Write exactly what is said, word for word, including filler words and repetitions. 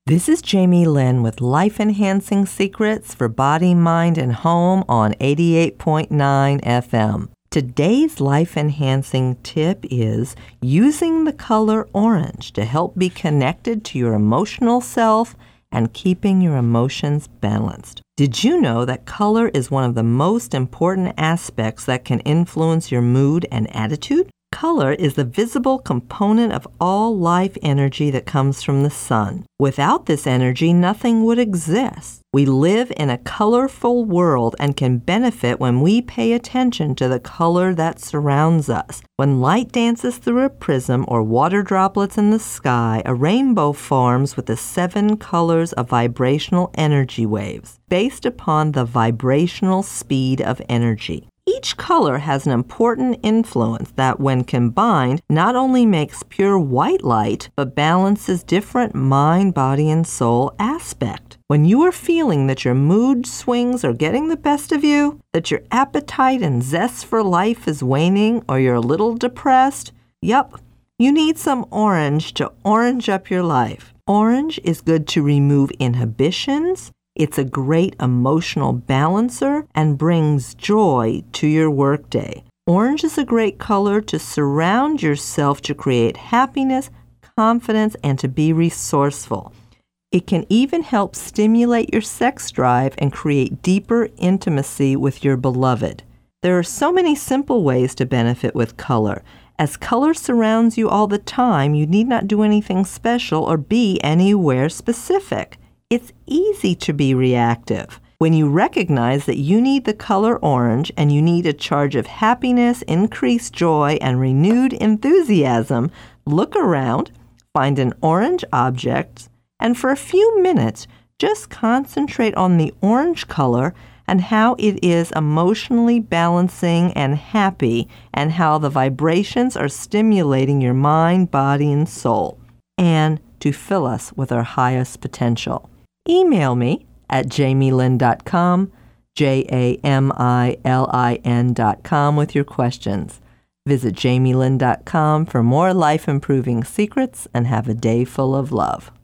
This is Jamie Lynn with Life Enhancing Secrets for Body, Mind, and Home on eighty-eight point nine F M. Today's life enhancing tip is using the color orange to help be connected to your emotional self and keeping your emotions balanced. Did you know that color is one of the most important aspects that can influence your mood and attitude? Color is the visible component of all life energy that comes from the sun. Without this energy, nothing would exist. We live in a colorful world and can benefit when we pay attention to the color that surrounds us. When light dances through a prism or water droplets in the sky, a rainbow forms with the seven colors of vibrational energy waves, based upon the vibrational speed of energy. Each color has an important influence that, when combined, not only makes pure white light, but balances different mind, body, and soul aspects. When you are feeling that your mood swings are getting the best of you, that your appetite and zest for life is waning, or you're a little depressed, yup, you need some orange to orange up your life. Orange is good to remove inhibitions. It's a great emotional balancer and brings joy to your workday. Orange is a great color to surround yourself to create happiness, confidence, and to be resourceful. It can even help stimulate your sex drive and create deeper intimacy with your beloved. There are so many simple ways to benefit with color. As color surrounds you all the time, you need not do anything special or be anywhere specific. It's easy to be reactive. When you recognize that you need the color orange and you need a charge of happiness, increased joy, and renewed enthusiasm, look around, find an orange object, and for a few minutes, just concentrate on the orange color and how it is emotionally balancing and happy, and how the vibrations are stimulating your mind, body, and soul, and to fill us with our highest potential. Email me at jamie lynn dot com, J A M I L I N dot com with your questions. Visit jamie lynn dot com for more life-improving secrets and have a day full of love.